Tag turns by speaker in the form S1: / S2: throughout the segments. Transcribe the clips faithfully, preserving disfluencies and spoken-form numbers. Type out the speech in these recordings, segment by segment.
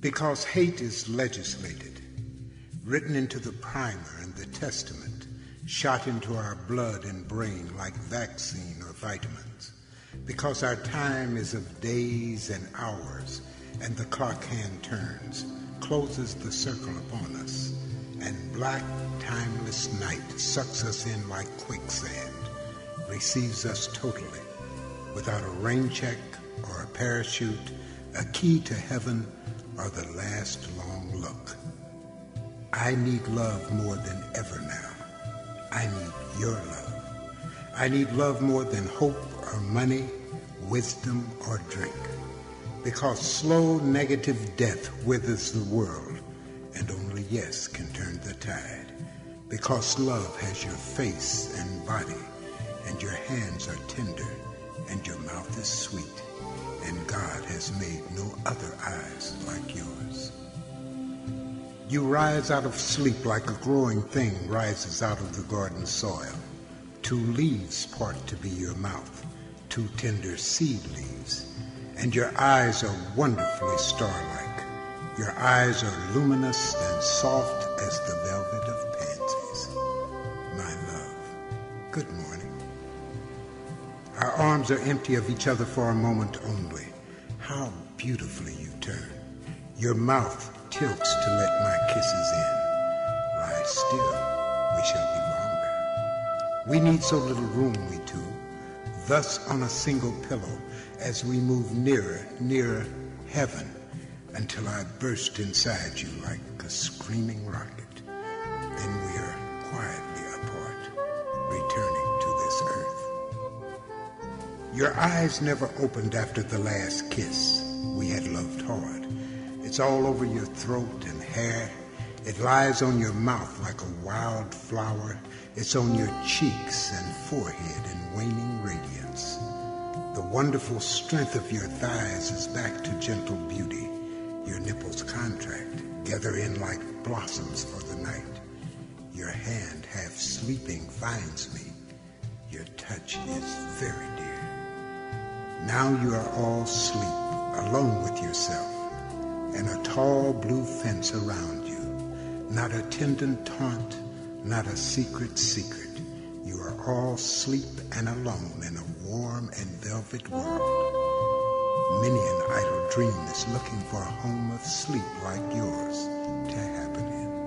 S1: Because hate is legislated, written into the primer and the testament, shot into our blood and brain like vaccine or vitamins. Because our time is of days and hours, and the clock hand turns, closes the circle upon us, and black, timeless night sucks us in like quicksand, receives us totally, without a rain check or a parachute, a key to heaven, or the last long look. I need love more than ever now. I need your love. I need love more than hope or money, wisdom or drink. Because slow negative death withers the world, and only yes can turn the tide. Because love has your face and body, and your hands are tender, and your mouth is sweet, and God has made no other eyes like yours. You rise out of sleep like a growing thing rises out of the garden soil. Two leaves part to be your mouth, two tender seed leaves, and your eyes are wonderfully star-like. Your eyes are luminous and soft as the velvet of pansies. My love, good morning. Our arms are empty of each other for a moment only. How beautifully you turn. Your mouth tilts to let my kisses in. Lie still, we shall be longer. We need so little room, we two, thus on a single pillow, as we move nearer, nearer heaven, until I burst inside you like a screaming rocket. Then we are quietly apart, returning to this earth. Your eyes never opened after the last kiss. We had loved hard. It's all over your throat and hair. It lies on your mouth like a wild flower. It's on your cheeks and forehead in waning radiance. The wonderful strength of your thighs is back to gentle beauty. Your nipples contract, gather in like blossoms for the night. Your hand, half sleeping, finds me. Your touch is very dear. Now you are all asleep, alone with yourself, and a tall blue fence around you. Not a tender taunt, not a secret secret. You are all asleep and alone in a warm and velvet world. Many an idle dream is looking for a home of sleep like yours to happen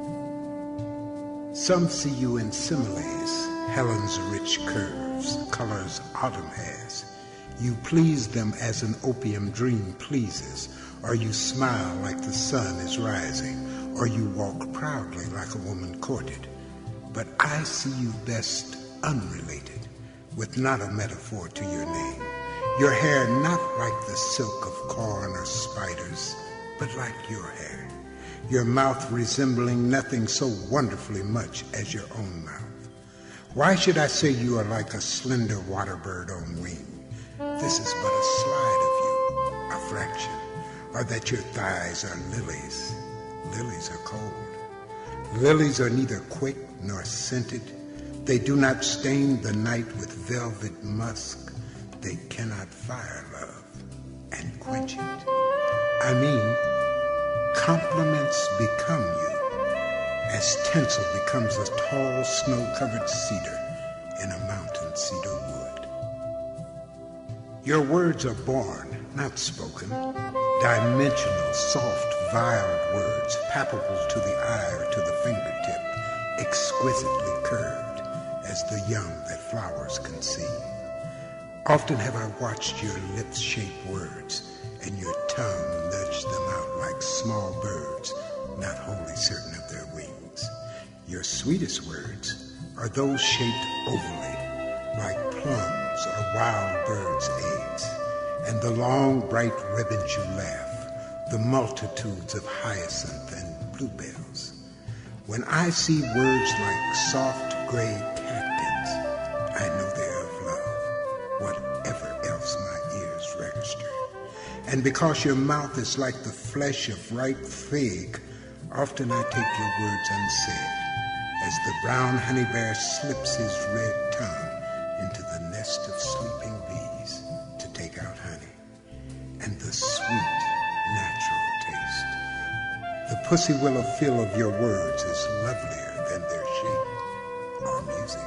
S1: in. Some see you in similes, Helen's rich curves, colors autumn has. You please them as an opium dream pleases, or you smile like the sun is rising, or you walk proudly like a woman courted. But I see you best unrelated, with not a metaphor to your name. Your hair not like the silk of corn or spiders, but like your hair. Your mouth resembling nothing so wonderfully much as your own mouth. Why should I say you are like a slender water bird on wing? This is but a slide of you, a fraction, or that your thighs are lilies. Lilies are cold. Lilies are neither quick nor scented. They do not stain the night with velvet musk. They cannot fire love and quench it. I mean, compliments become you, as tinsel becomes a tall snow-covered cedar in a mountain cedar wood. Your words are born, not spoken, dimensional, soft, violed words, palpable to the eye or to the fingertip, exquisitely curved as the young that flowers conceive. Often have I watched your lips shape words, and your tongue nudge them out like small birds, not wholly certain of their wings. Your sweetest words are those shaped ovally, like plums or wild birds' eggs, and the long, bright ribbons you laugh, the multitudes of hyacinth and bluebells. When I see words like soft gray catkins, I know they are of love, whatever else my ears register. And because your mouth is like the flesh of ripe fig, often I take your words unsaid, as the brown honey bear slips his red tongue into the nest of sleeping bees to take out honey. And the sweet, natural taste pussy willow feel of your words is lovelier than their shape or music.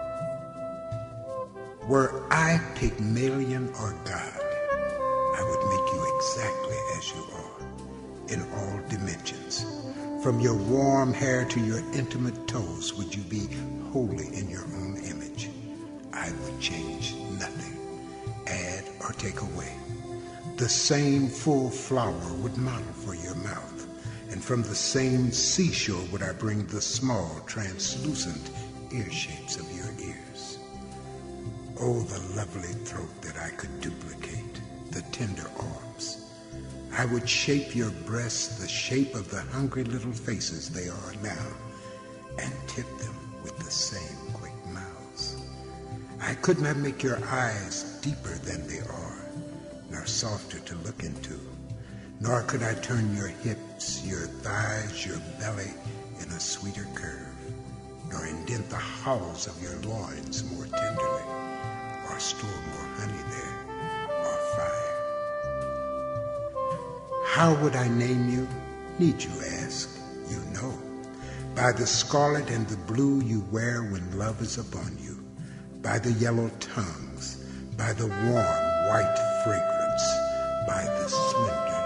S1: Were I Pygmalion or God, I would make you exactly as you are, in all dimensions. From your warm hair to your intimate toes, would you be wholly in your own image. I would change nothing, add or take away. The same full flower would model for your mouth, and from the same seashore would I bring the small, translucent ear shapes of your ears. Oh, the lovely throat that I could duplicate, the tender arms. I would shape your breasts the shape of the hungry little faces they are now, and tip them with the same quick mouths. I could not make your eyes deeper than they are, nor softer to look into, nor could I turn your hips, your thighs, your belly in a sweeter curve, nor indent the hollows of your loins more tenderly, or store more honey there, or fire. How would I name you? Need you ask? You know. By the scarlet and the blue you wear when love is upon you, by the yellow tongues, by the warm white fragrance, by the slender